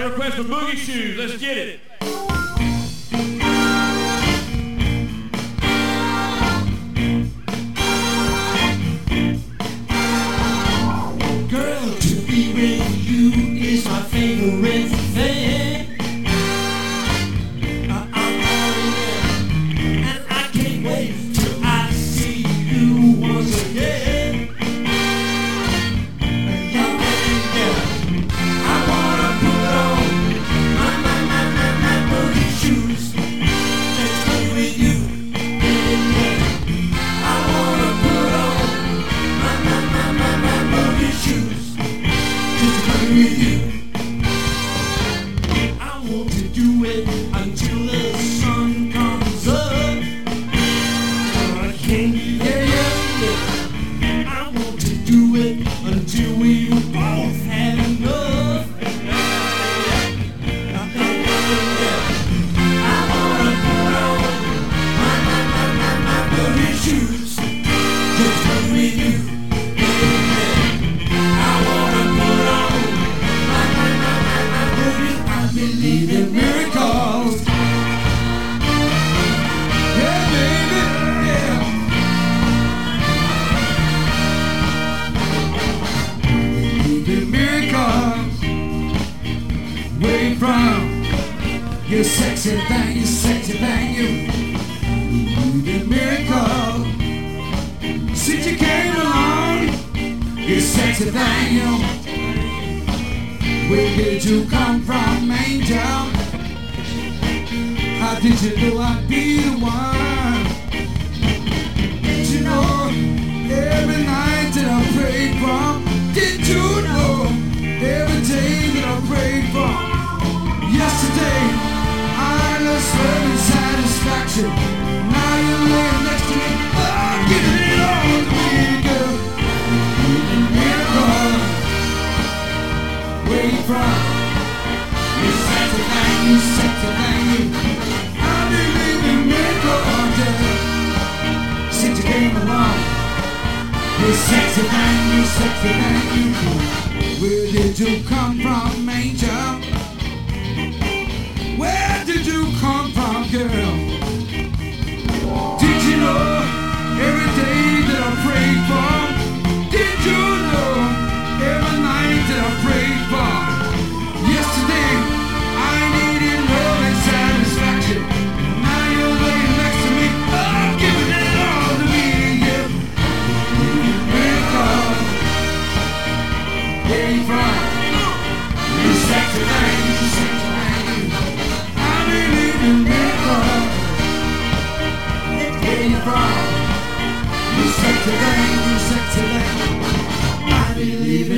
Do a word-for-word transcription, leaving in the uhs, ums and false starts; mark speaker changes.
Speaker 1: a request for Boogie Shoes. Let's get it.
Speaker 2: Girl, to be with you is my favorite thing. I, I'm all in, and I can't wait till I see you once again. Yeah, yeah. I wanna put on my, my, my, my, my boogie shoes. Just be with you. Yeah, yeah. I wanna put on my, my, my, my, my boogie shoes. Just be with you. I want to do it until the sun comes up. I can't, yeah, yeah, yeah. I want to do it until we both have enough. I wanna put on my, my, my, my, my boogie shoes. Just be with you. I wanna put on my, my, my, my, my boogie. I believe in miracles. Yeah, baby, yeah. Believe in miracles. Way from you sexy thing, you sexy thing, you. Believe in miracles. Since you came along, you sexy thing, you. Where did you come from, angel? How did you know I'd be the one? Did you know every night that I prayed for? Did you know every day that I prayed for? Yesterday I lost certain satisfaction. Now you're laying next to me, oh, giving it all to me, girl. Believe in miracles. Where you from? You sexy thing, you sexy thing, you. I believe in miracles, yeah. Since you came along, you sexy thing, you sexy thing, you. Where did you come from, angel? Where did you come from, girl? Did you know every day that I prayed for? Did you know every night that I prayed for? Yesterday I needed love and satisfaction. Now you're laying next to me, oh, giving it all to me, yeah. Miracles. Where you from? You sexy thing, you sexy thing. I believe in miracles. Where you from? You sexy thing, you sexy thing. I believe in